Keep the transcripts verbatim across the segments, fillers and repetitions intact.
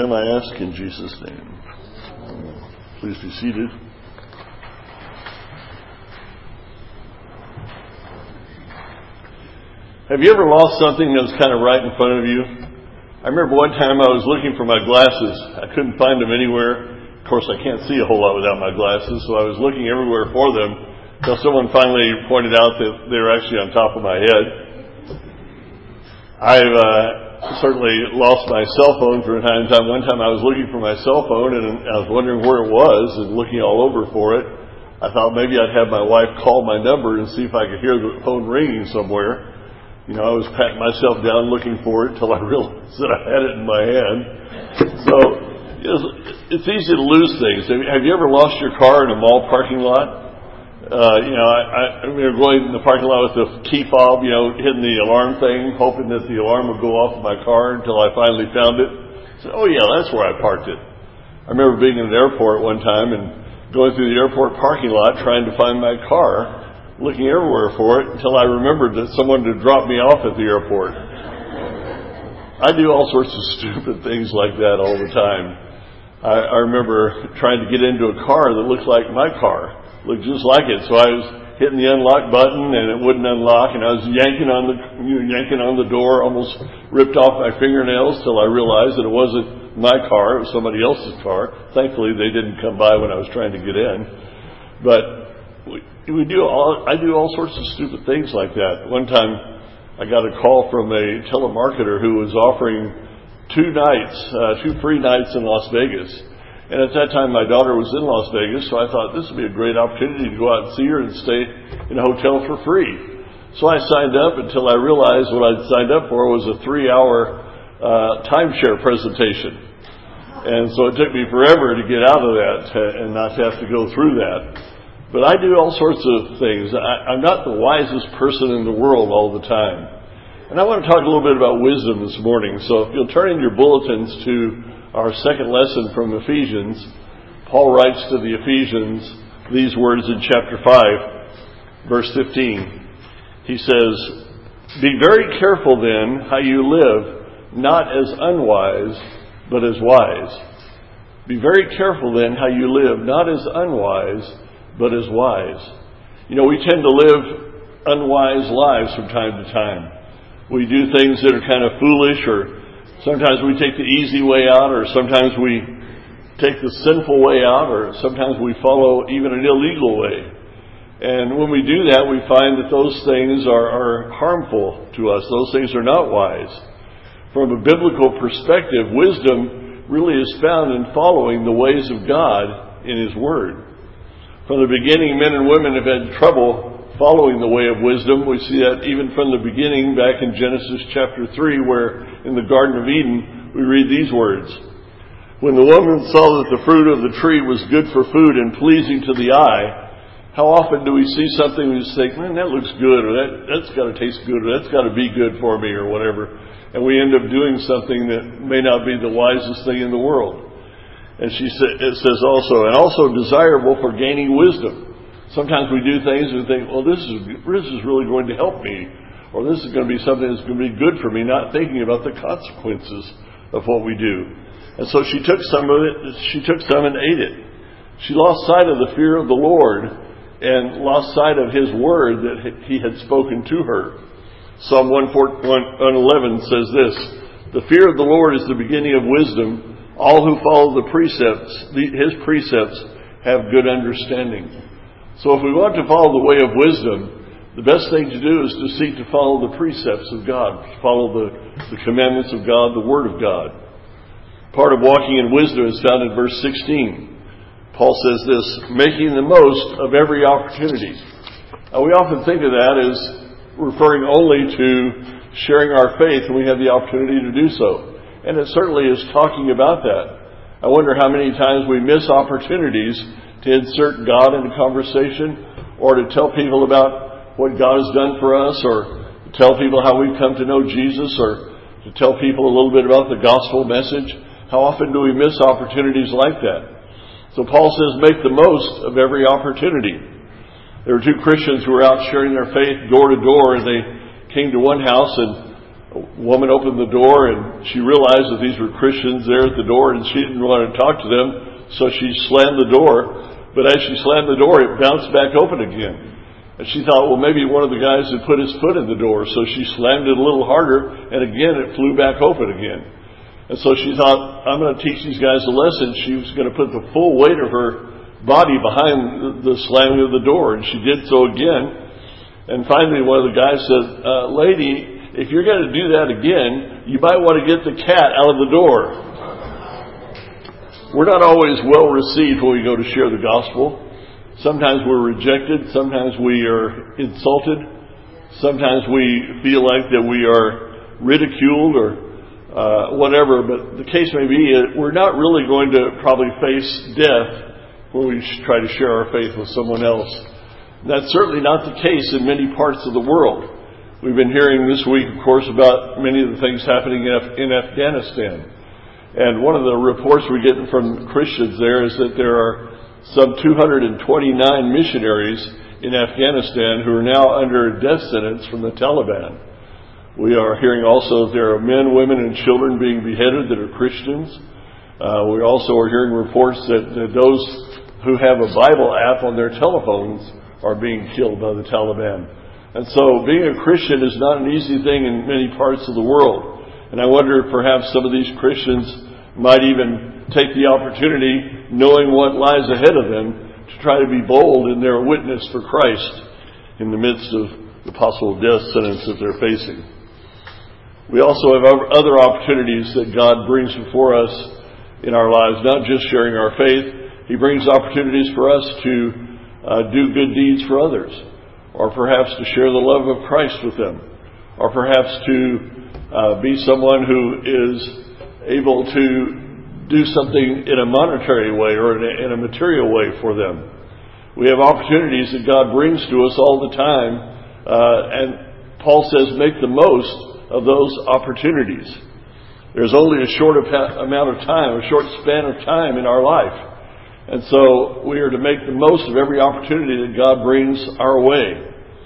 And I ask in Jesus' name. Please be seated. Have you ever lost something that was kind of right in front of you? I remember one time I was looking for my glasses. I couldn't find them anywhere. Of course, I can't see a whole lot without my glasses, so I was looking everywhere for them until someone finally pointed out that they were actually on top of my head. I've uh, certainly lost my cell phone from time to time. One time I was looking for my cell phone and I was wondering where it was and looking all over for it. I thought maybe I'd have my wife call my number and see if I could hear the phone ringing somewhere. You know, I was patting myself down looking for it until I realized that I had it in my hand. So, you know, it's easy to lose things. Have you ever lost your car in a mall parking lot? Uh, you know, I, I remember going in the parking lot with the key fob, you know, hitting the alarm thing, hoping that the alarm would go off in my car until I finally found it. So, oh yeah, that's where I parked it. I remember being in an airport one time and going through the airport parking lot trying to find my car, looking everywhere for it until I remembered that someone had dropped me off at the airport. I do all sorts of stupid things like that all the time. I, I remember trying to get into a car that looked like my car, looked just like it. So I was hitting the unlock button and it wouldn't unlock, and I was yanking on the you know, yanking on the door, almost ripped off my fingernails till I realized that it wasn't my car, it was somebody else's car. Thankfully, they didn't come by when I was trying to get in. But we, we do all, I do all sorts of stupid things like that. One time, I got a call from a telemarketer who was offering two nights, uh, two free nights in Las Vegas. And at that time, my daughter was in Las Vegas, so I thought this would be a great opportunity to go out and see her and stay in a hotel for free. So I signed up until I realized what I'd signed up for was a three-hour uh, timeshare presentation. And so it took me forever to get out of that and not to have to go through that. But I do all sorts of things. I, I'm not the wisest person in the world all the time. And I want to talk a little bit about wisdom this morning. So if you'll turn in your bulletins to our second lesson from Ephesians, Paul writes to the Ephesians these words in chapter five, verse fifteen. He says, "Be very careful then how you live, not as unwise, but as wise." Be very careful then how you live, not as unwise, but as wise. You know, we tend to live unwise lives from time to time. We do things that are kind of foolish, or sometimes we take the easy way out, or sometimes we take the sinful way out, or sometimes we follow even an illegal way. And when we do that, we find that those things are, are harmful to us. Those things are not wise. From a biblical perspective, wisdom really is found in following the ways of God in His Word. From the beginning, men and women have had trouble following the way of wisdom. We see that even from the beginning back in Genesis chapter three, where in the Garden of Eden, we read these words. "When the woman saw that the fruit of the tree was good for food and pleasing to the eye," how often do we see something and we just think, man, that looks good, or that, that's got to taste good, or that's got to be good for me, or whatever. And we end up doing something that may not be the wisest thing in the world. And she sa- it says also, and also desirable for gaining wisdom. Sometimes we do things and think, well, this is this is really going to help me, or this is going to be something that's going to be good for me, not thinking about the consequences of what we do. And so she took some of it, she took some and ate it. She lost sight of the fear of the Lord and lost sight of His word that He had spoken to her. Psalm one eleven says this, "The fear of the Lord is the beginning of wisdom. All who follow the precepts, His precepts, have good understanding." So if we want to follow the way of wisdom, the best thing to do is to seek to follow the precepts of God, to follow the, the commandments of God, the Word of God. Part of walking in wisdom is found in verse sixteen. Paul says this, "Making the most of every opportunity." Now we often think of that as referring only to sharing our faith when we have the opportunity to do so. And it certainly is talking about that. I wonder how many times we miss opportunities to insert God in a conversation, or to tell people about what God has done for us, or to tell people how we've come to know Jesus, or to tell people a little bit about the gospel message. How often do we miss opportunities like that? So Paul says, make the most of every opportunity. There were two Christians who were out sharing their faith door to door, and they came to one house, and a woman opened the door, and she realized that these were Christians there at the door, and she didn't want to talk to them, so she slammed the door. But as she slammed the door, it bounced back open again. And she thought, well, maybe one of the guys had put his foot in the door, so she slammed it a little harder, and again it flew back open again. And so she thought, I'm going to teach these guys a lesson. She was going to put the full weight of her body behind the slamming of the door, and she did so again. And finally, one of the guys said, uh, lady, if you're going to do that again, you might want to get the cat out of the door. We're not always well received when we go to share the gospel. Sometimes we're rejected. Sometimes we are insulted. Sometimes we feel like that we are ridiculed or uh, whatever. But the case may be, we're not really going to probably face death when we try to share our faith with someone else. That's certainly not the case in many parts of the world. We've been hearing this week, of course, about many of the things happening in, Af- in Afghanistan. And one of the reports we get from Christians there is that there are some two hundred twenty-nine missionaries in Afghanistan who are now under a death sentence from the Taliban. We are hearing also that there are men, women, and children being beheaded that are Christians. Uh, we also are hearing reports that, that those who have a Bible app on their telephones are being killed by the Taliban. And so being a Christian is not an easy thing in many parts of the world. And I wonder if perhaps some of these Christians might even take the opportunity, knowing what lies ahead of them, to try to be bold in their witness for Christ in the midst of the possible death sentence that they're facing. We also have other opportunities that God brings before us in our lives, not just sharing our faith. He brings opportunities for us to uh, do good deeds for others, or perhaps to share the love of Christ with them, or perhaps to uh, be someone who is able to do something in a monetary way or in a, in a material way for them. We have opportunities that God brings to us all the time, uh, and Paul says make the most of those opportunities. There's only a short amount of time, a short span of time in our life. And so we are to make the most of every opportunity that God brings our way.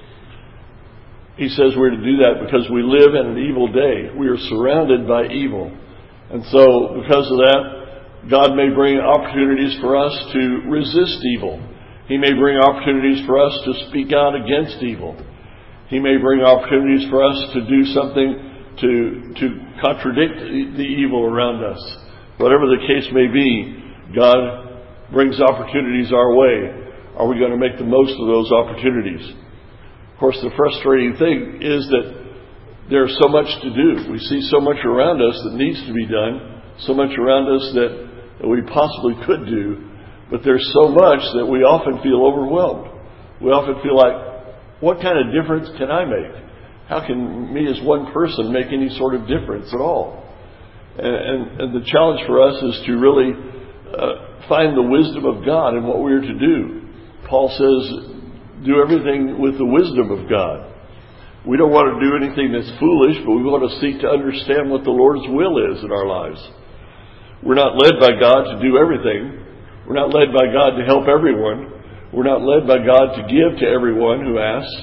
He says we're to do that because we live in an evil day. We are surrounded by evil. And so because of that, God may bring opportunities for us to resist evil. He may bring opportunities for us to speak out against evil. He may bring opportunities for us to do something to, to contradict the evil around us. Whatever the case may be, God brings opportunities our way. Are we going to make the most of those opportunities? Of course, the frustrating thing is that there's so much to do. We see so much around us that needs to be done, so much around us that, that we possibly could do, but there's so much that we often feel overwhelmed. We often feel like, what kind of difference can I make? How can me as one person make any sort of difference at all? And, and, and the challenge for us is to really uh, find the wisdom of God in what we are to do. Paul says, do everything with the wisdom of God. We don't want to do anything that's foolish, but we want to seek to understand what the Lord's will is in our lives. We're not led by God to do everything. We're not led by God to help everyone. We're not led by God to give to everyone who asks.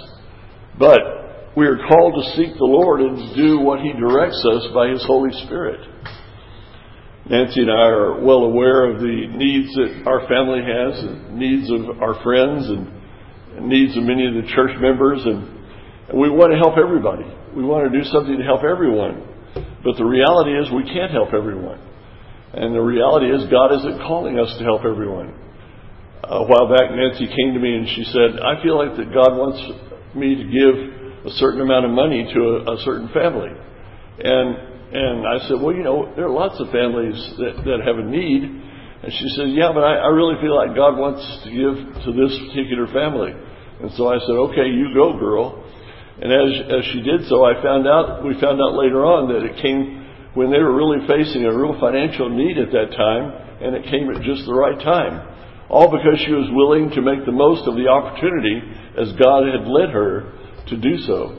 But we are called to seek the Lord and to do what He directs us by His Holy Spirit. Nancy and I are well aware of the needs that our family has, and needs of our friends, and needs of many of the church members, and, and we want to help everybody. We want to do something to help everyone. But the reality is we can't help everyone. And the reality is God isn't calling us to help everyone. A while back, Nancy came to me and she said, I feel like that God wants me to give a certain amount of money to a, a certain family. And And I said, well, you know, there are lots of families that, that have a need. And she said, yeah, but I, I really feel like God wants to give to this particular family. And so I said, okay, you go, girl. And as as she did so, I found out, we found out later on that it came when they were really facing a real financial need at that time, and it came at just the right time. All because she was willing to make the most of the opportunity as God had led her to do so.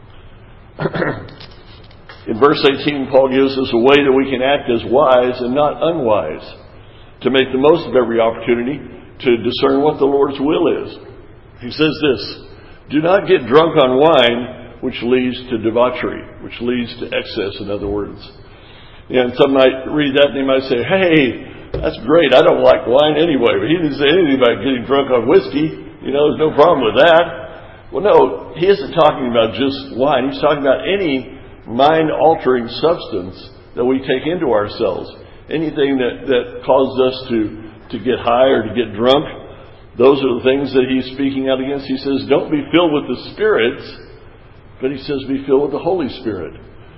In verse eighteen, Paul gives us a way that we can act as wise and not unwise, to make the most of every opportunity to discern what the Lord's will is. He says this, do not get drunk on wine, which leads to debauchery, which leads to excess, in other words. And some might read that and they might say, hey, that's great. I don't like wine anyway. But he didn't say anything about getting drunk on whiskey. You know, there's no problem with that. Well, no, he isn't talking about just wine. He's talking about any mind-altering substance that we take into ourselves. Anything that, that causes us to, to get high or to get drunk. Those are the things that he's speaking out against. He says, don't be filled with the spirits, but he says, be filled with the Holy Spirit.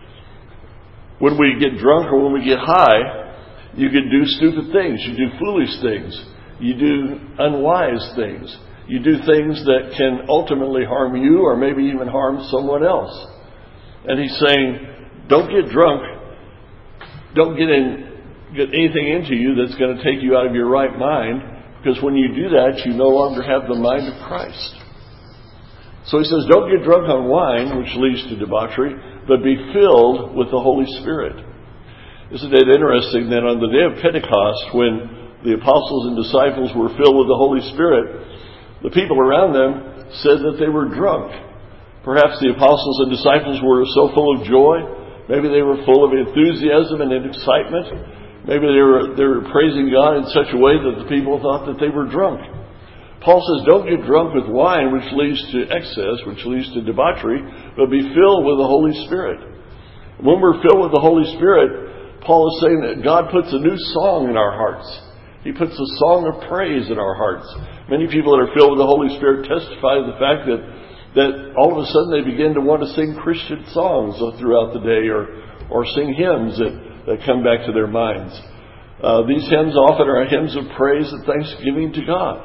When we get drunk or when we get high, you can do stupid things. You do foolish things. You do unwise things. You do things that can ultimately harm you or maybe even harm someone else. And he's saying, don't get drunk. Don't get in, get anything into you that's going to take you out of your right mind. Because when you do that, you no longer have the mind of Christ. So he says, don't get drunk on wine, which leads to debauchery, but be filled with the Holy Spirit. Isn't it interesting that on the day of Pentecost, when the apostles and disciples were filled with the Holy Spirit, the people around them said that they were drunk. Perhaps the apostles and disciples were so full of joy. Maybe they were full of enthusiasm and excitement. Maybe they were, they were praising God in such a way that the people thought that they were drunk. Paul says, don't get drunk with wine, which leads to excess, which leads to debauchery, but be filled with the Holy Spirit. When we're filled with the Holy Spirit, Paul is saying that God puts a new song in our hearts. He puts a song of praise in our hearts. Many people that are filled with the Holy Spirit testify to the fact that, that all of a sudden they begin to want to sing Christian songs throughout the day or, or sing hymns that that come back to their minds. Uh, these hymns often are hymns of praise and thanksgiving to God.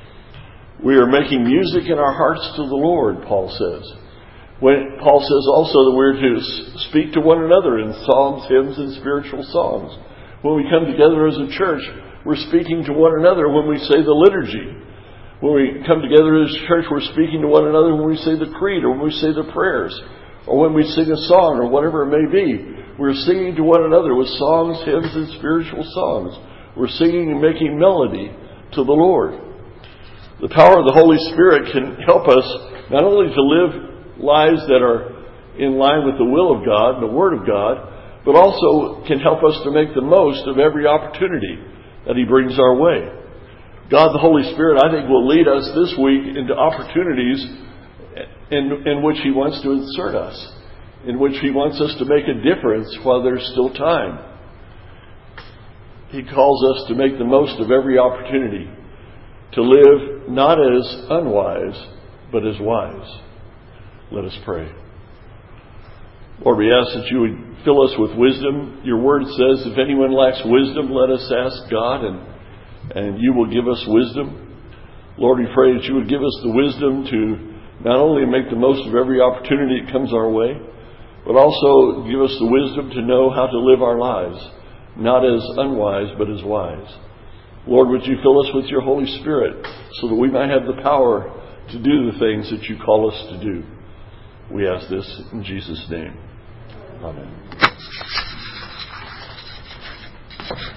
We are making music in our hearts to the Lord, Paul says. When Paul says also that we're to speak to one another in psalms, hymns, and spiritual songs. When we come together as a church, we're speaking to one another when we say the liturgy. When we come together as a church, we're speaking to one another when we say the creed or when we say the prayers or when we sing a song or whatever it may be. We're singing to one another with songs, hymns, and spiritual songs. We're singing and making melody to the Lord. The power of the Holy Spirit can help us not only to live lives that are in line with the will of God, the Word of God, but also can help us to make the most of every opportunity that He brings our way. God, the Holy Spirit, I think, will lead us this week into opportunities in, in which He wants to insert us, in which He wants us to make a difference while there's still time. He calls us to make the most of every opportunity, to live not as unwise, but as wise. Let us pray. Lord, we ask that You would fill us with wisdom. Your Word says, if anyone lacks wisdom, let us ask God, and, and You will give us wisdom. Lord, we pray that You would give us the wisdom to not only make the most of every opportunity that comes our way, but also give us the wisdom to know how to live our lives, not as unwise, but as wise. Lord, would You fill us with Your Holy Spirit so that we might have the power to do the things that You call us to do. We ask this in Jesus' name. Amen.